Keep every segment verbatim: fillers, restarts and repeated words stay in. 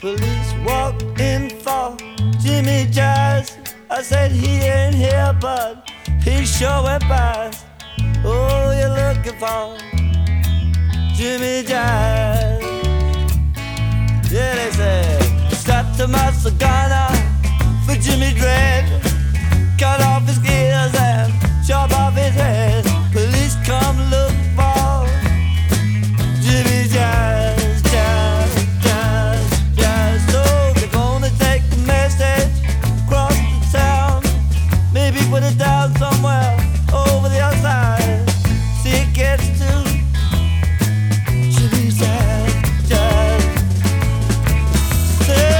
Police walk in for Jimmy Jazz. I said he ain't here, but he sure went past. Oh, you're looking for Jimmy Jazz. Yeah, they said, strapped to my cigar for Jimmy Dread. Cut off his gears and chop off his head. Police come look for Jimmy Jazz, Jazz, Jazz, Jazz. So they're gonna take the message across the town, maybe put it down somewhere over the other side. See it gets to Jimmy Jazz, Jazz. Say,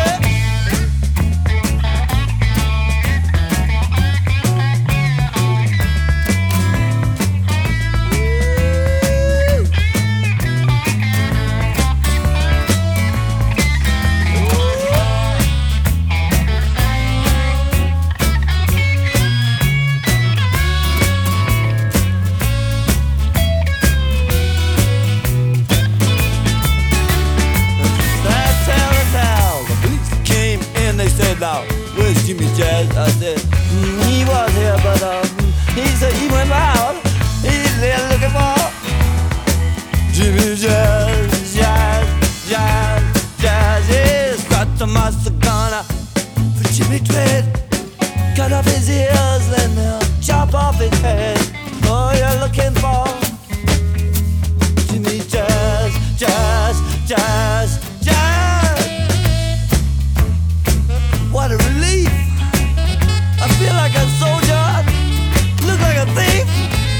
now, where's Jimmy Jazz? I said, mm, he was here, but um, he said he went out. He's there looking for Jimmy Jazz, Jazz, Jazz, Jazz. Yeah, start to my cigar for Jimmy Dread. Cut off his ears, then they'll chop off his head. Oh, you're looking for Jimmy Jazz, Jazz, Jazz, Jazz. What a relief! I feel like a soldier, look like a thief.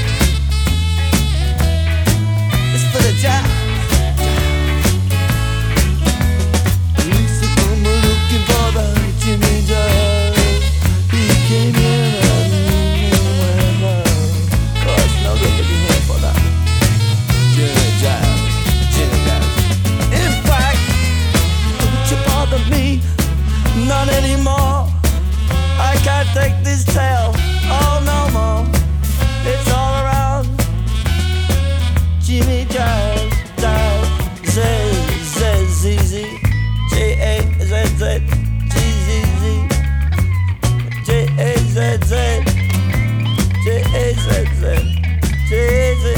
It's for the jazz. Police are come looking for the Jimmy Jazz. He came in and went out. Cause now they're looking here for that Jimmy Jazz, Jimmy Jazz. In fact, don't you bother me, not anymore. I can't take this tale, oh no more. It's all around Jimmy Jazz, Jazz, Z, Z, Z, Z, J A Z Z, G Z Z, J A Z Z, J A Z Z, J A Z Z.